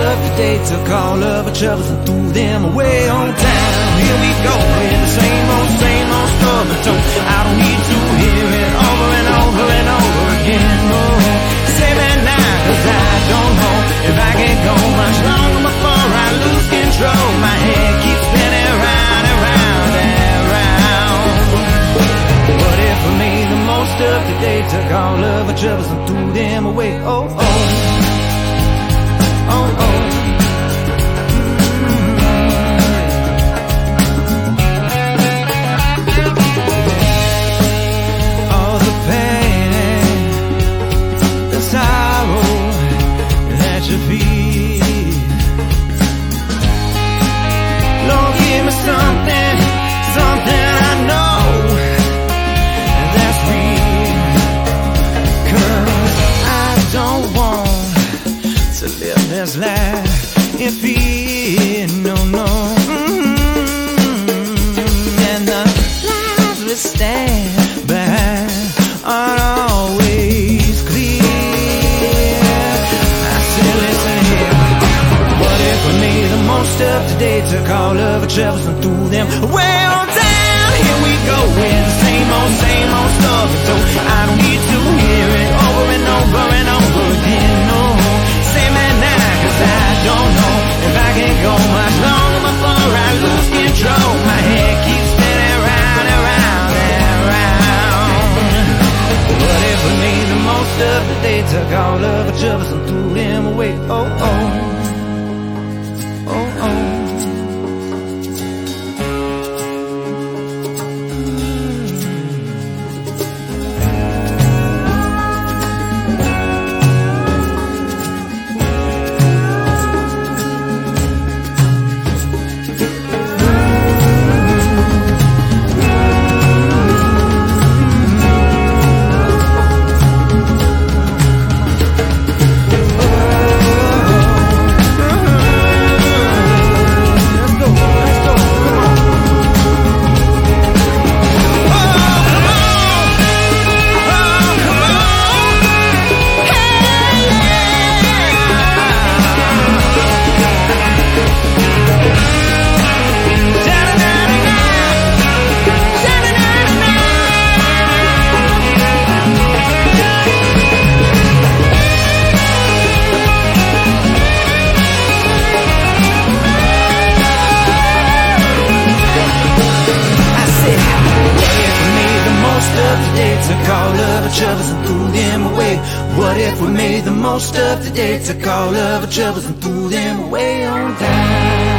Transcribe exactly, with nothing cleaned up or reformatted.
of today took all of our troubles and threw them away on down. Here we go with the same old, same old story told. I don't need to hear it over and over and over again. Oh, say me now, cause I don't know if I can go much longer before I lose control. My head keeps spinning round and round and round. What if I made the most of the day, took all of our troubles and threw them away? Oh, oh, oh, oh. All the pain, the sorrow that you feel, Lord, give me something, something I know that's real. Cause I don't want to live this life in fear, no, no. Mm-hmm. And the lies we stand behind aren't always clear. I said, listen here, what if we made the most of today, took all of our troubles and threw them way on down? Here we go with the same old, same old stuff. So I don't need to hear it over and over and over again, no. Say me now, cause I don't know if I can go much longer before I lose control. My head keeps spinning round and round and round. What if we made the most of the day, took all of our troubles and threw them away? Oh, oh, oh, oh. Took all of our troubles and threw them away. What if we made the most of today, took all of our troubles and threw them away on down?